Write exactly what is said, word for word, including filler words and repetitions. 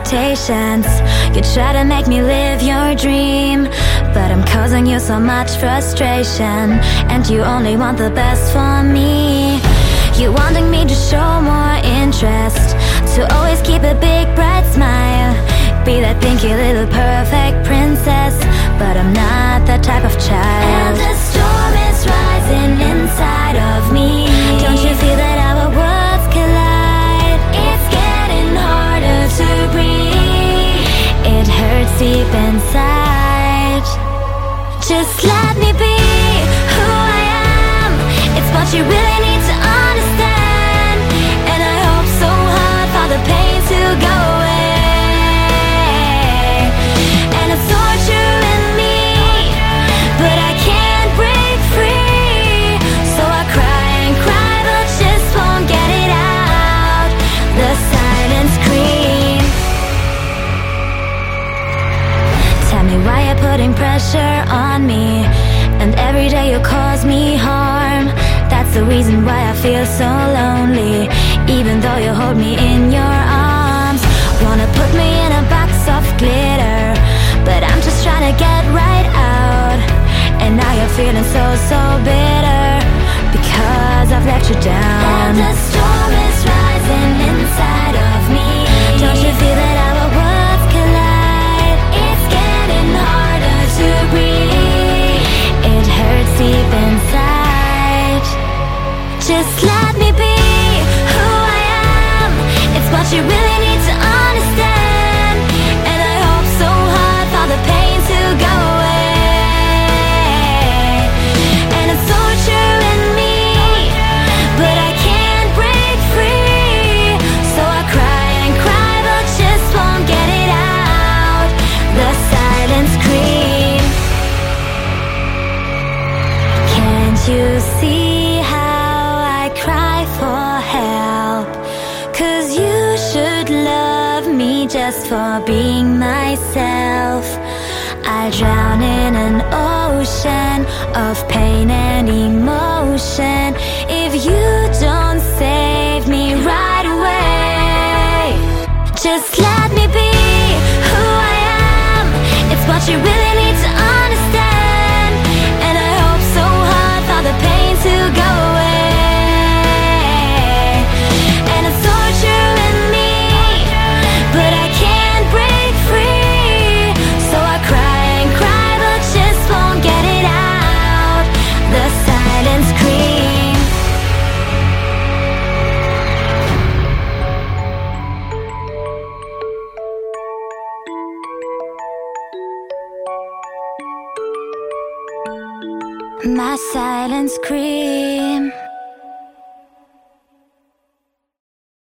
expectations. You try to make me live your dream, but I'm causing you so much frustration, and you only want the best for me. You wanting me to show more interest, to always keep a big bright smile, be that pinky little perfect princess, but I'm not that type of child. And the storm is rising inside of me. Don't you feel that our worlds collide? It's getting harder to breathe. It hurts deep inside. Just let me be who I am. It's what you really need to understand, and I hope so hard for the pain to go away. And it's torturing me, but I can't break free. So I cry and cry, but just won't get it out. The silent scream. Tell me why you're putting pressure on me, and every day you cause me harm. That's the reason why I feel so lonely, even though you hold me in your arms. Wanna put me in a box of glitter, but I'm just trying to get right out. And now you're feeling so, so bitter, because I've let you down. And the storm is rising inside of me. Don't you feel that our worlds collide? It's getting harder to breathe. It hurts deep inside. Just let me be who I am. It's what you really need to understand, and I hope so hard for the pain to go away. And it's torturing me, but I can't break free. So I cry and cry, but just won't get it out. The silent scream. Can't you see cry for help? 'Cause you should love me just for being myself. I'll drown in an ocean of pain and emotion if you don't save me right away. Just let me be who I am. It's what you really need to understand, and I hope so hard for the pain to go away. My silent scream.